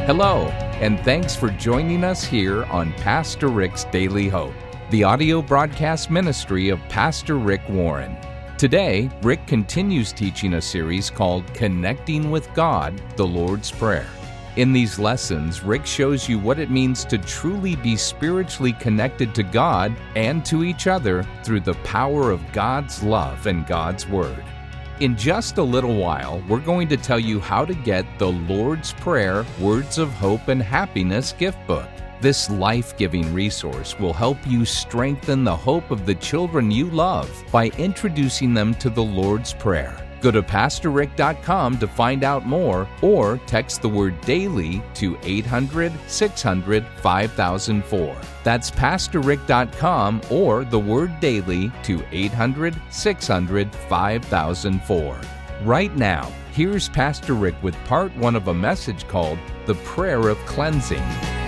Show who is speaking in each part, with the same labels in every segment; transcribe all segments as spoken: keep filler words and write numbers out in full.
Speaker 1: Hello, and thanks for joining us here on Pastor Rick's Daily Hope, the audio broadcast ministry of Pastor Rick Warren. Today, Rick continues teaching a series called Connecting with God, the Lord's Prayer. In these lessons, Rick shows you what it means to truly be spiritually connected to God and to each other through the power of God's love and God's Word. In just a little while, we're going to tell you how to get the Lord's Prayer Words of Hope and Happiness gift book. This life-giving resource will help you strengthen the hope of the children you love by introducing them to the Lord's Prayer. Go to pastor rick dot com to find out more, or text the word DAILY to eight hundred, six hundred, five thousand four. That's pastor rick dot com or the word DAILY to eight hundred, six hundred, five thousand four. Right now, here's Pastor Rick with part one of a message called The Prayer of Cleansing.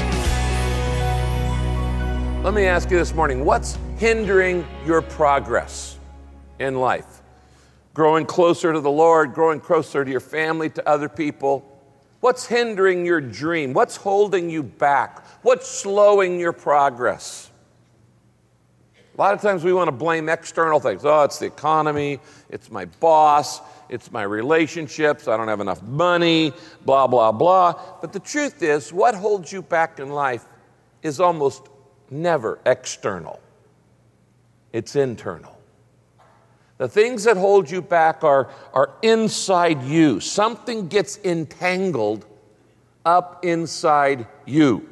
Speaker 2: Let me ask you this morning, what's hindering your progress in life? Growing closer to the Lord, growing closer to your family, to other people. What's hindering your dream? What's holding you back? What's slowing your progress? A lot of times we want to blame external things. Oh, it's the economy, it's my boss, it's my relationships, I don't have enough money, blah, blah, blah. But the truth is, what holds you back in life is almost never external. It's internal. The things that hold you back are, are inside you. Something gets entangled up inside you.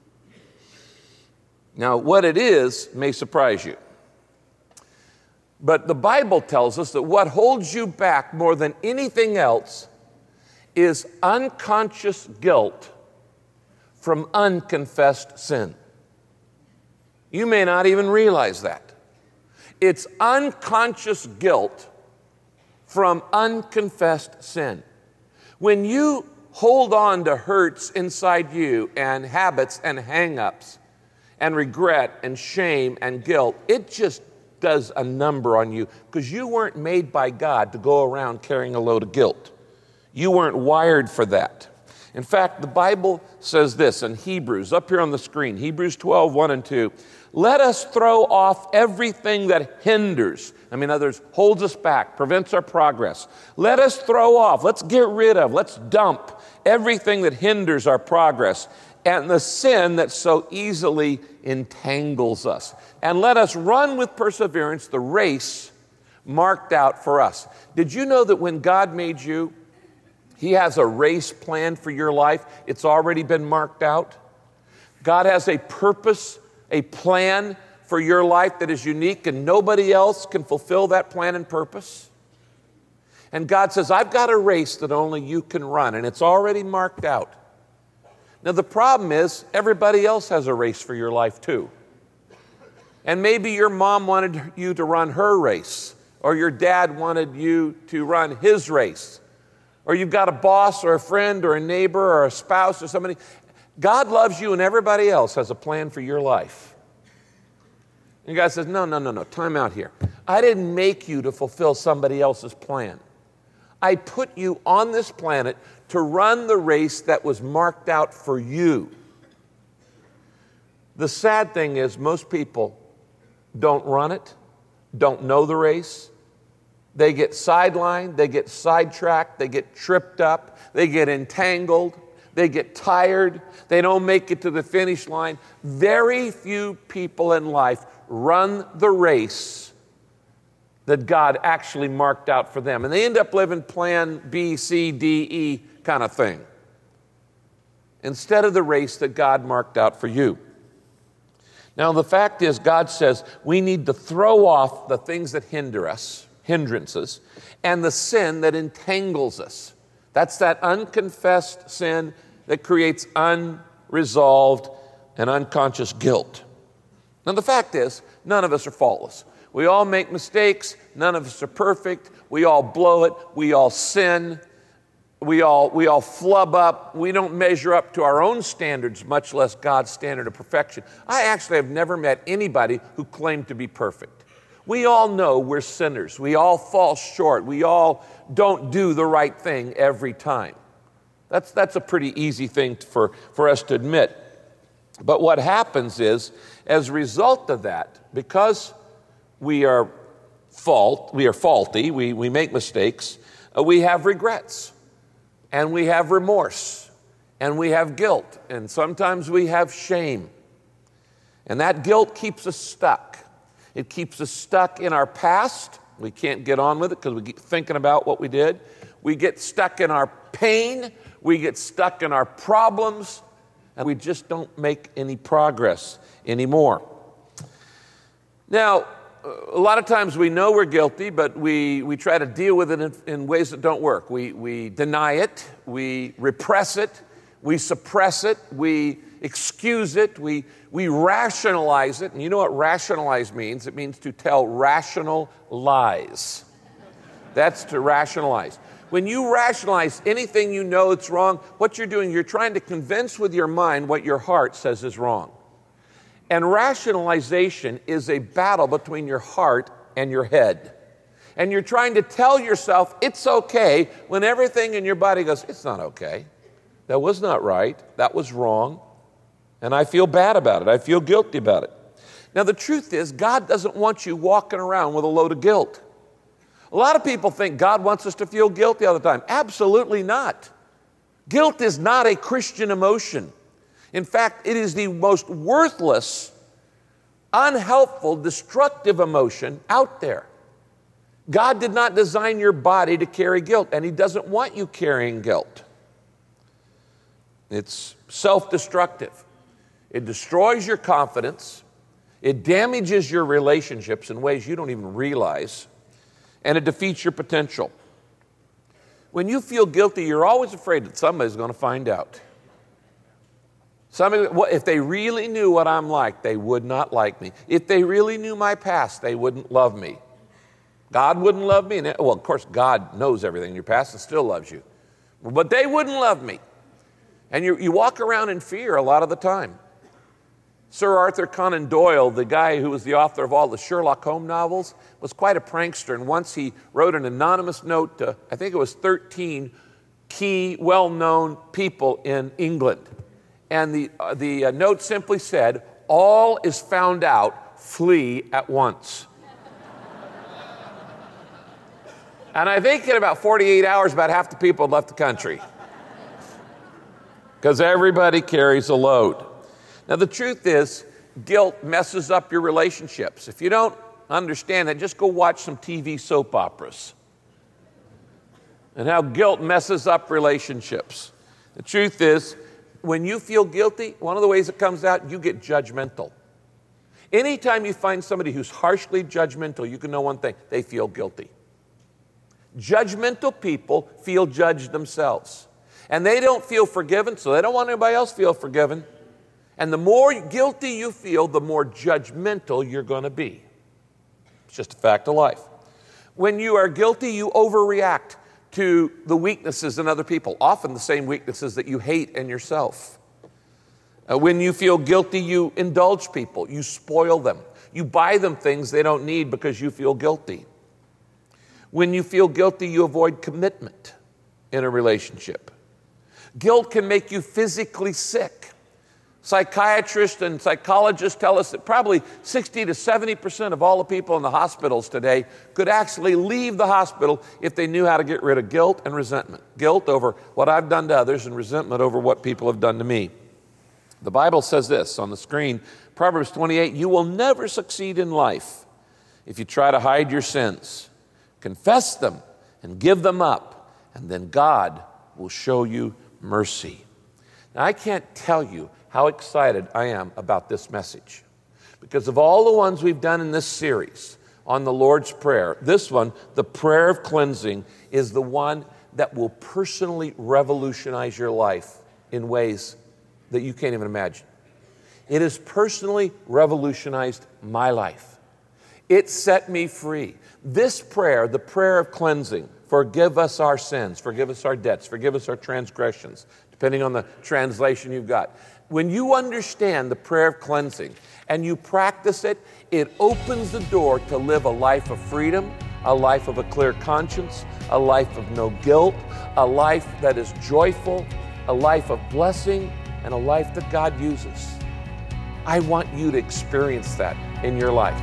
Speaker 2: Now, what it is may surprise you. But the Bible tells us that what holds you back more than anything else is unconscious guilt from unconfessed sin. You may not even realize that. It's unconscious guilt from unconfessed sin. When you hold on to hurts inside you and habits and hang-ups and regret and shame and guilt, it just does a number on you because you weren't made by God to go around carrying a load of guilt. You weren't wired for that. In fact, the Bible says this in Hebrews, up here on the screen, Hebrews twelve, one and two. Let us throw off everything that hinders, I mean, in other words, holds us back, prevents our progress. Let us throw off, let's get rid of, let's dump everything that hinders our progress and the sin that so easily entangles us. And let us run with perseverance the race marked out for us. Did you know that when God made you, He has a race planned for your life? It's already been marked out. God has a purpose, a plan for your life that is unique, and nobody else can fulfill that plan and purpose. And God says, I've got a race that only you can run, and it's already marked out. Now, the problem is, everybody else has a race for your life too. And maybe your mom wanted you to run her race, or your dad wanted you to run his race. Or you've got a boss or a friend or a neighbor or a spouse or somebody. God loves you and everybody else has a plan for your life. And God says, no, no, no, no, time out here. I didn't make you to fulfill somebody else's plan. I put you on this planet to run the race that was marked out for you. The sad thing is most people don't run it, don't know the race. They get sidelined, they get sidetracked, they get tripped up, they get entangled, they get tired, they don't make it to the finish line. Very few people in life run the race that God actually marked out for them. And they end up living plan B, C, D, E kind of thing, instead of the race that God marked out for you. Now, the fact is, God says we need to throw off the things that hinder us, hindrances, and the sin that entangles us. That's that unconfessed sin that creates unresolved and unconscious guilt. Now, the fact is, none of us are faultless. We all make mistakes. None of us are perfect. We all blow it. We all sin. We all, we all flub up. We don't measure up to our own standards, much less God's standard of perfection. I actually have never met anybody who claimed to be perfect. We all know we're sinners. We all fall short. We all don't do the right thing every time. That's, that's a pretty easy thing for, for us to admit. But what happens is, as a result of that, because we are fault, we are faulty, we, we make mistakes, uh, we have regrets, and we have remorse, and we have guilt, and sometimes we have shame. And that guilt keeps us stuck. It keeps us stuck in our past. We can't get on with it because we keep thinking about what we did. We get stuck in our pain. We get stuck in our problems, and we just don't make any progress anymore. Now, a lot of times we know we're guilty, but we, we try to deal with it in, in ways that don't work. We, we deny it, we repress it, we suppress it, we excuse it, we, we rationalize it. And you know what rationalize means? It means to tell rational lies. That's to rationalize. When you rationalize anything you know it's wrong, what you're doing, you're trying to convince with your mind what your heart says is wrong. And rationalization is a battle between your heart and your head. And you're trying to tell yourself it's okay when everything in your body goes, it's not okay. That was not right. That was wrong. And I feel bad about it. I feel guilty about it. Now, the truth is, God doesn't want you walking around with a load of guilt. A lot of people think God wants us to feel guilty all the time. Absolutely not. Guilt is not a Christian emotion. In fact, it is the most worthless, unhelpful, destructive emotion out there. God did not design your body to carry guilt, and He doesn't want you carrying guilt. It's self-destructive. It destroys your confidence. It damages your relationships in ways you don't even realize. And it defeats your potential. When you feel guilty, you're always afraid that somebody's going to find out. Somebody, if they really knew what I'm like, they would not like me. If they really knew my past, they wouldn't love me. God wouldn't love me. And, well, of course, God knows everything in your past and still loves you. But they wouldn't love me. And you, you walk around in fear a lot of the time. Sir Arthur Conan Doyle, the guy who was the author of all the Sherlock Holmes novels, was quite a prankster. And once he wrote an anonymous note to, I think it was thirteen key, well-known people in England. And the, uh, the uh, note simply said, all is found out, flee at once. And I think in about forty-eight hours, about half the people had left the country. Because everybody carries a load. Now, the truth is, guilt messes up your relationships. If you don't understand that, just go watch some T V soap operas and how guilt messes up relationships. The truth is, when you feel guilty, one of the ways it comes out, you get judgmental. Anytime you find somebody who's harshly judgmental, you can know one thing, they feel guilty. Judgmental people feel judged themselves. And they don't feel forgiven, so they don't want anybody else to feel forgiven. And the more guilty you feel, the more judgmental you're going to be. It's just a fact of life. When you are guilty, you overreact to the weaknesses in other people, often the same weaknesses that you hate in yourself. Uh, when you feel guilty, you indulge people, you spoil them. You buy them things they don't need because you feel guilty. When you feel guilty, you avoid commitment in a relationship. Guilt can make you physically sick. Psychiatrists and psychologists tell us that probably sixty to seventy percent of all the people in the hospitals today could actually leave the hospital if they knew how to get rid of guilt and resentment. Guilt over what I've done to others and resentment over what people have done to me. The Bible says this on the screen, Proverbs twenty-eight, you will never succeed in life if you try to hide your sins. Confess them and give them up, and then God will show you mercy. Now, I can't tell you how excited I am about this message. Because of all the ones we've done in this series on the Lord's Prayer, this one, the prayer of cleansing, is the one that will personally revolutionize your life in ways that you can't even imagine. It has personally revolutionized my life. It set me free. This prayer, the prayer of cleansing, forgive us our sins, forgive us our debts, forgive us our transgressions, depending on the translation you've got. When you understand the prayer of cleansing and you practice it, it opens the door to live a life of freedom, a life of a clear conscience, a life of no guilt, a life that is joyful a life of blessing and a life that God uses. I want you to experience that in your life.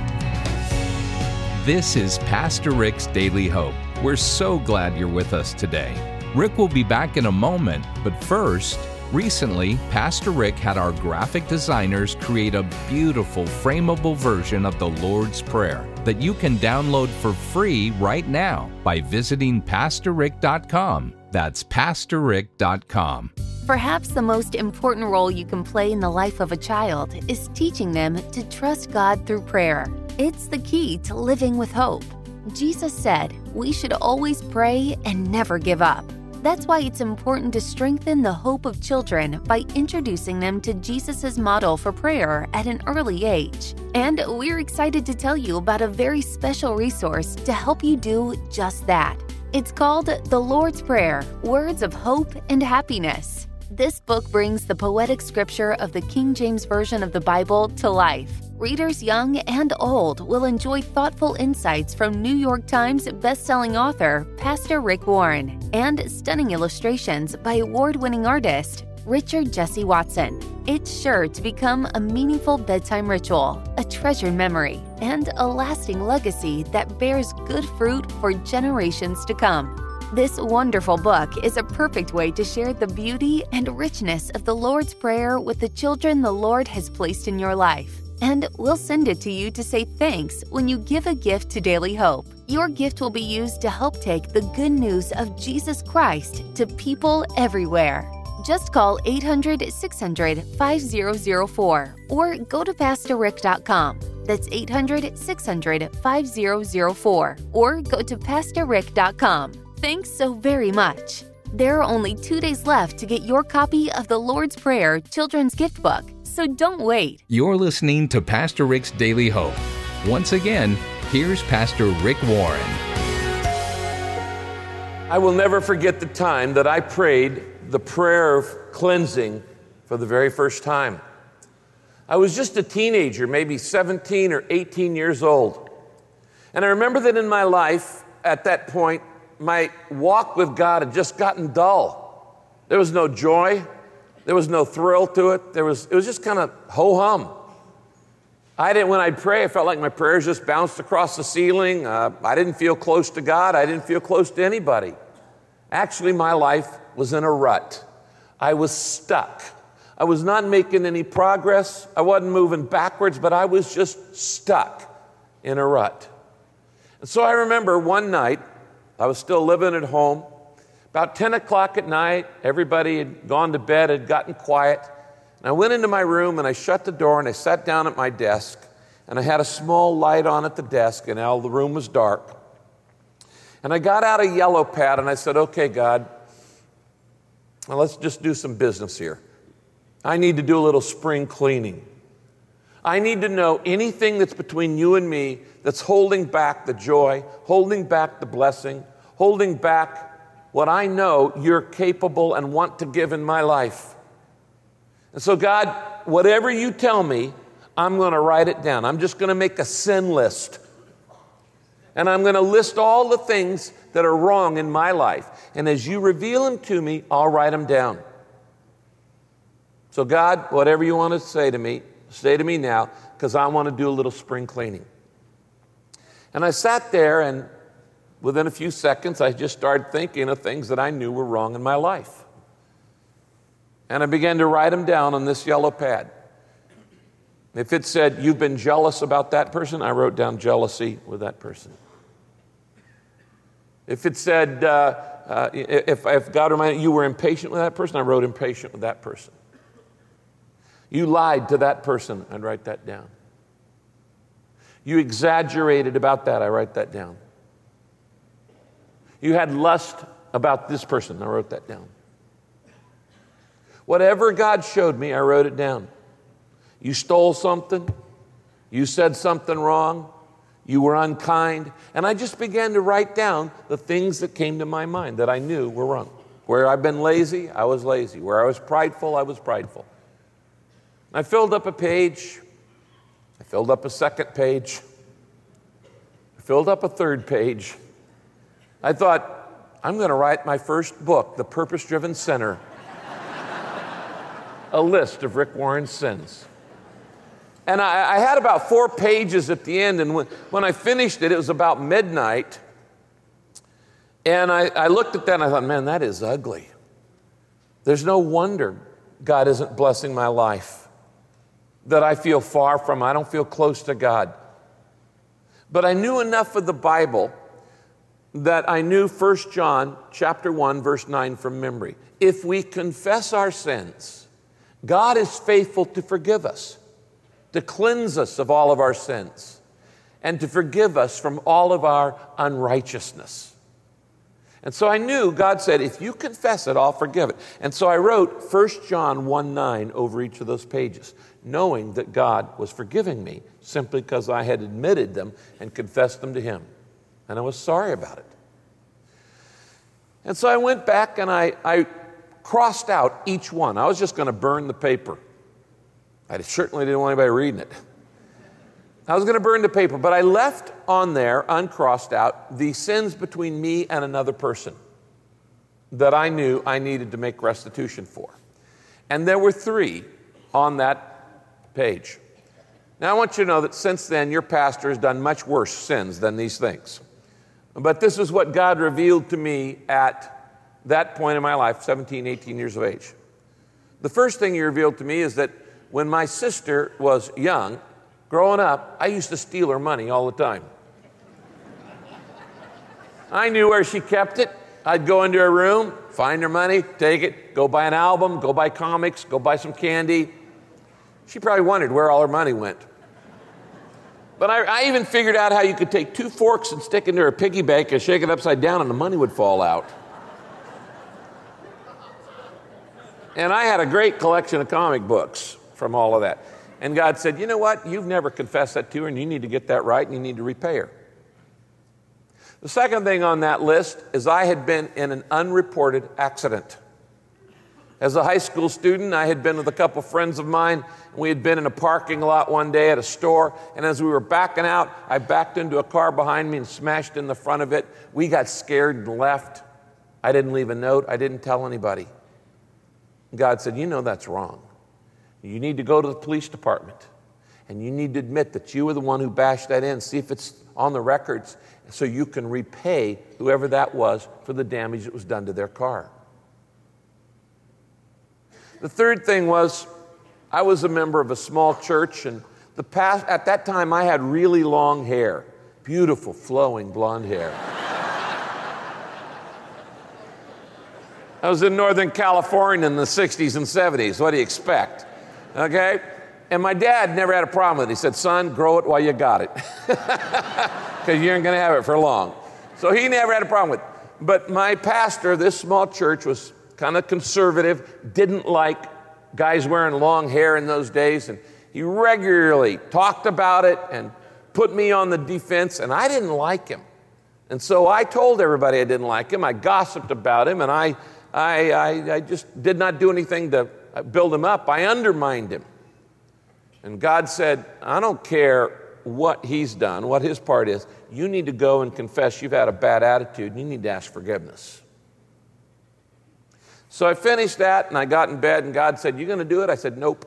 Speaker 1: This is Pastor Rick's Daily Hope. We're so glad you're with us today. Rick will be back in a moment, but first, recently, Pastor Rick had our graphic designers create a beautiful frameable version of the Lord's Prayer that you can download for free right now by visiting pastor rick dot com. That's pastor rick dot com.
Speaker 3: Perhaps the most important role you can play in the life of a child is teaching them to trust God through prayer. It's the key to living with hope. Jesus said we should always pray and never give up. That's why it's important to strengthen the hope of children by introducing them to Jesus' model for prayer at an early age. And we're excited to tell you about a very special resource to help you do just that. It's called The Lord's Prayer, Words of Hope and Happiness. This book brings the poetic scripture of the King James Version of the Bible to life. Readers young and old will enjoy thoughtful insights from New York Times bestselling author Pastor Rick Warren and stunning illustrations by award-winning artist Richard Jesse Watson. It's sure to become a meaningful bedtime ritual, a treasured memory, and a lasting legacy that bears good fruit for generations to come. This wonderful book is a perfect way to share the beauty and richness of the Lord's Prayer with the children the Lord has placed in your life. And we'll send it to you to say thanks when you give a gift to Daily Hope. Your gift will be used to help take the good news of Jesus Christ to people everywhere. Just call eight hundred, six hundred, five thousand four or go to pastor rick dot com. That's eight hundred, six hundred, five thousand four or go to pastor rick dot com. Thanks so very much. There are only two days left to get your copy of the Lord's Prayer Children's Gift Book, so don't wait.
Speaker 1: You're listening to Pastor Rick's Daily Hope. Once again, here's Pastor Rick Warren.
Speaker 2: I will never forget the time that I prayed the prayer of cleansing for the very first time. I was just a teenager, maybe seventeen or eighteen years old. And I remember that in my life, at that point, my walk with God had just gotten dull. There was no joy. There was no thrill to it. There was, it was just kind of ho-hum. I didn't, when I'd pray, I felt like my prayers just bounced across the ceiling. Uh, I didn't feel close to God. I didn't feel close to anybody. Actually, my life was in a rut. I was stuck. I was not making any progress. I wasn't moving backwards, but I was just stuck in a rut. And so I remember one night, I was still living at home. About ten o'clock at night, everybody had gone to bed, had gotten quiet. And I went into my room and I shut the door and I sat down at my desk and I had a small light on at the desk and all the room was dark. And I got out a yellow pad and I said, okay, God, well, let's just do some business here. I need to do a little spring cleaning. I need to know anything that's between you and me that's holding back the joy, holding back the blessing, holding back what I know you're capable and want to give in my life. And so, God, whatever you tell me, I'm going to write it down. I'm just going to make a sin list. And I'm going to list all the things that are wrong in my life. And as you reveal them to me, I'll write them down. So, God, whatever you want to say to me, say to me now, because I want to do a little spring cleaning. And I sat there, and within a few seconds, I just started thinking of things that I knew were wrong in my life. And I began to write them down on this yellow pad. If it said, you've been jealous about that person, I wrote down jealousy with that person. If it said, uh, uh, if, if God reminded you were impatient with that person, I wrote impatient with that person. You lied to that person, I'd write that down. You exaggerated about that, I write that down. You had lust about this person, I wrote that down. Whatever God showed me, I wrote it down. You stole something, you said something wrong, you were unkind, and I just began to write down the things that came to my mind that I knew were wrong. Where I've been lazy, I was lazy. Where I was prideful, I was prideful. I filled up a page, I filled up a second page, I filled up a third page. I thought, I'm going to write my first book, The Purpose-Driven Sinner. a list of Rick Warren's sins. And I, I had about four pages at the end, and when, when I finished it, it was about midnight. And I, I looked at that and I thought, man, that is ugly. There's no wonder God isn't blessing my life, that I feel far from, I don't feel close to God. But I knew enough of the Bible that I knew First John chapter one, verse nine from memory. If we confess our sins, God is faithful to forgive us, to cleanse us of all of our sins, and to forgive us from all of our unrighteousness. And so I knew God said, if you confess it, I'll forgive it. And so I wrote First John one nine over each of those pages, knowing that God was forgiving me simply because I had admitted them and confessed them to Him. And I was sorry about it. And so I went back and I, I crossed out each one. I was just going to burn the paper. I certainly didn't want anybody reading it. I was going to burn the paper, but I left on there, uncrossed out, the sins between me and another person that I knew I needed to make restitution for. And there were three on that page. Now, I want you to know that since then, your pastor has done much worse sins than these things. But this is what God revealed to me at that point in my life, seventeen, eighteen years of age. The first thing He revealed to me is that when my sister was young, growing up, I used to steal her money all the time. I knew where she kept it. I'd go into her room, find her money, take it, go buy an album, go buy comics, go buy some candy. She probably wondered where all her money went. But I, I even figured out how you could take two forks and stick into her piggy bank and shake it upside down and the money would fall out. And I had a great collection of comic books from all of that. And God said, you know what? You've never confessed that to her, and you need to get that right, and you need to repay her. The second thing on that list is I had been in an unreported accident. As a high school student, I had been with a couple friends of mine. We had been in a parking lot one day at a store, and as we were backing out, I backed into a car behind me and smashed in the front of it. We got scared and left. I didn't leave a note. I didn't tell anybody. God said, you know that's wrong. You need to go to the police department, and you need to admit that you were the one who bashed that in, see if it's on the records, so you can repay whoever that was for the damage that was done to their car. The third thing was, I was a member of a small church, and the past, at that time I had really long hair, beautiful flowing blonde hair. I was in Northern California in the sixties and seventies. What do you expect? Okay? And my dad never had a problem with it. He said, son, grow it while you got it. Because you ain't going to have it for long. So he never had a problem with it. But my pastor, this small church, was kind of conservative, didn't like guys wearing long hair in those days. And he regularly talked about it and put me on the defense, and I didn't like him. And so I told everybody I didn't like him. I gossiped about him, and I, I, I, I just did not do anything to build him up. I undermined him. And God said, I don't care what he's done, what his part is. You need to go and confess you've had a bad attitude, and you need to ask forgiveness. So I finished that, and I got in bed, and God said, you going to do it? I said, nope.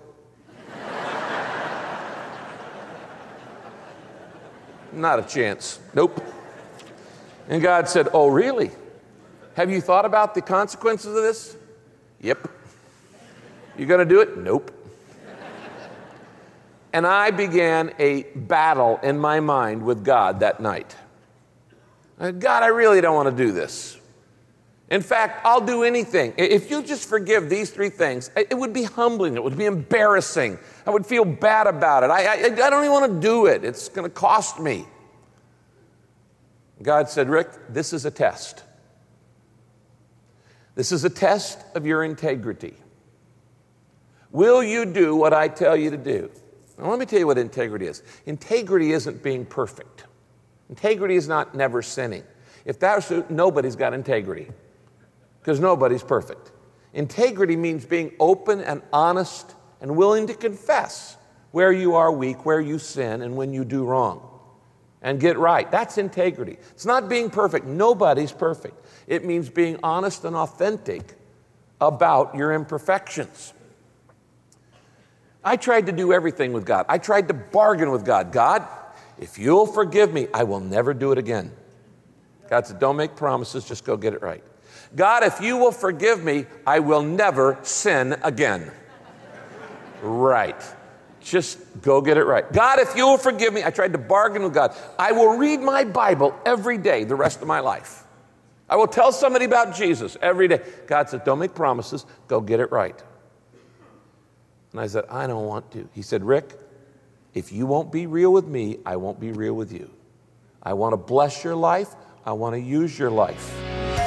Speaker 2: Not a chance. Nope. And God said, oh, really? Have you thought about the consequences of this? Yep. You going to do it? Nope. And I began a battle in my mind with God that night. I said, God, I really don't want to do this. In fact, I'll do anything. If you just forgive these three things, it would be humbling. It would be embarrassing. I would feel bad about it. I, I, I don't even want to do it. It's going to cost me. God said, Rick, this is a test. This is a test of your integrity. Will you do what I tell you to do? Now, let me tell you what integrity is. Integrity isn't being perfect. Integrity is not never sinning. If that's so, nobody's got integrity, because nobody's perfect. Integrity means being open and honest and willing to confess where you are weak, where you sin, and when you do wrong, and get right. That's integrity. It's not being perfect. Nobody's perfect. It means being honest and authentic about your imperfections. I tried to do everything with God. I tried to bargain with God. God, if you'll forgive me, I will never do it again. God said, don't make promises, just go get it right. God, if you will forgive me, I will never sin again. Right. Just go get it right. God, if you will forgive me, I tried to bargain with God. I will read my Bible every day the rest of my life. I will tell somebody about Jesus every day. God said, don't make promises, go get it right. And I said, I don't want to. He said, Rick, if you won't be real with me, I won't be real with you. I want to bless your life. I want to use your life.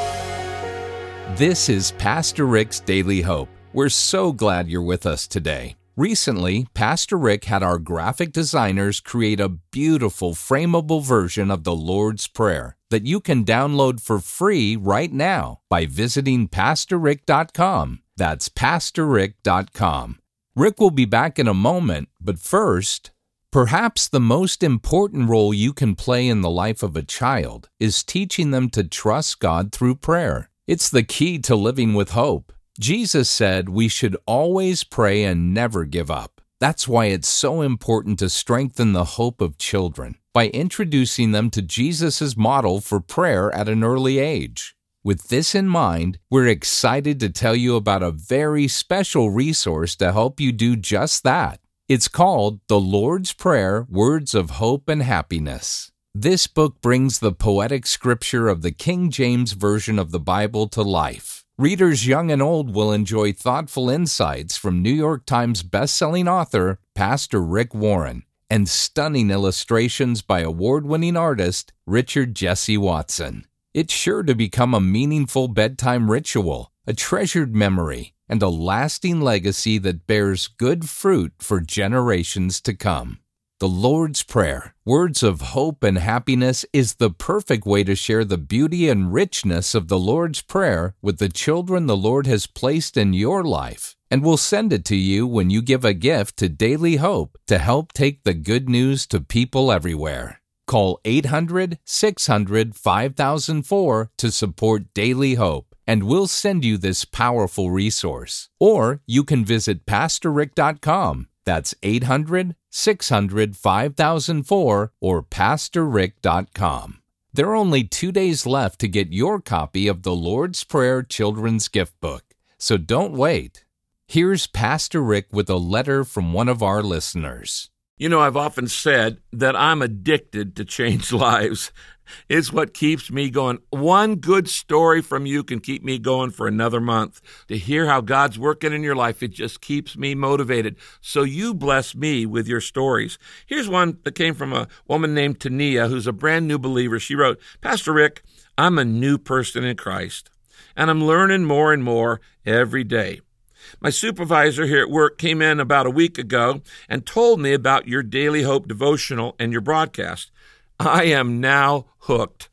Speaker 1: This is Pastor Rick's Daily Hope. We're so glad you're with us today. Recently, Pastor Rick had our graphic designers create a beautiful frameable version of the Lord's Prayer that you can download for free right now by visiting pastor rick dot com. That's pastor rick dot com. Rick will be back in a moment, but first, perhaps the most important role you can play in the life of a child is teaching them to trust God through prayer. It's the key to living with hope. Jesus said we should always pray and never give up. That's why it's so important to strengthen the hope of children by introducing them to Jesus' model for prayer at an early age. With this in mind, we're excited to tell you about a very special resource to help you do just that. It's called The Lord's Prayer, Words of Hope and Happiness. This book brings the poetic scripture of the King James Version of the Bible to life. Readers young and old will enjoy thoughtful insights from New York Times bestselling author Pastor Rick Warren and stunning illustrations by award-winning artist Richard Jesse Watson. It's sure to become a meaningful bedtime ritual, a treasured memory, and a lasting legacy that bears good fruit for generations to come. The Lord's Prayer, Words of Hope and Happiness, is the perfect way to share the beauty and richness of the Lord's Prayer with the children the Lord has placed in your life, and we'll send it to you when you give a gift to Daily Hope to help take the good news to people everywhere. Call eight hundred, six hundred, five thousand four to support Daily Hope, and we'll send you this powerful resource. Or you can visit pastor rick dot com. That's eight hundred, six hundred, five thousand four or pastor rick dot com. There are only two days left to get your copy of the Lord's Prayer Children's Gift Book, so don't wait. Here's Pastor Rick with a letter from one of our listeners.
Speaker 2: You know, I've often said that I'm addicted to change lives. It's what keeps me going. One good story from you can keep me going for another month. To hear how God's working in your life, it just keeps me motivated. So you bless me with your stories. Here's one that came from a woman named Tania, who's a brand new believer. She wrote, Pastor Rick, I'm a new person in Christ, and I'm learning more and more every day. My supervisor here at work came in about a week ago and told me about your Daily Hope devotional and your broadcast. I am now hooked.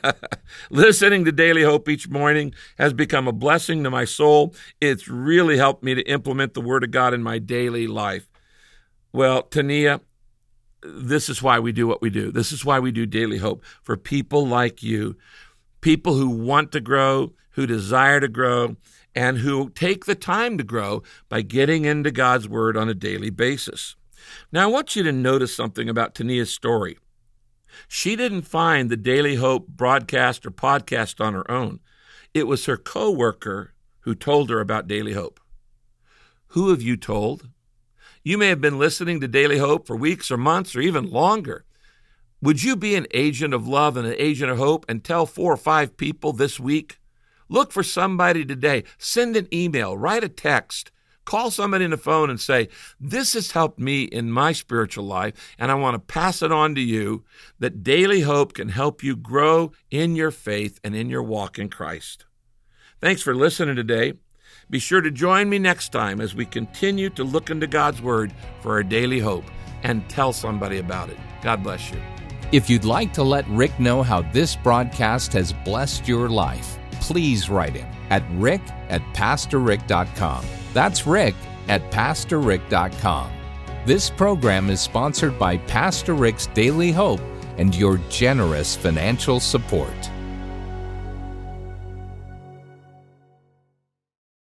Speaker 2: Listening to Daily Hope each morning has become a blessing to my soul. It's really helped me to implement the Word of God in my daily life. Well, Tania, this is why we do what we do. This is why we do Daily Hope, for people like you, people who want to grow, who desire to grow, and who take the time to grow by getting into God's Word on a daily basis. Now, I want you to notice something about Tania's story. She didn't find the Daily Hope broadcast or podcast on her own. It was her coworker who told her about Daily Hope. Who have you told? You may have been listening to Daily Hope for weeks or months or even longer. Would you be an agent of love and an agent of hope and tell four or five people this week? Look for somebody today. Send an email, write a text, call somebody on the phone and say, this has helped me in my spiritual life, and I want to pass it on to you, that Daily Hope can help you grow in your faith and in your walk in Christ. Thanks for listening today. Be sure to join me next time as we continue to look into God's Word for our daily hope and tell somebody about it. God bless you.
Speaker 1: If you'd like to let Rick know how this broadcast has blessed your life, please write him at rick at pastor rick dot com. That's rick at pastor rick dot com. This program is sponsored by Pastor Rick's Daily Hope and your generous financial support.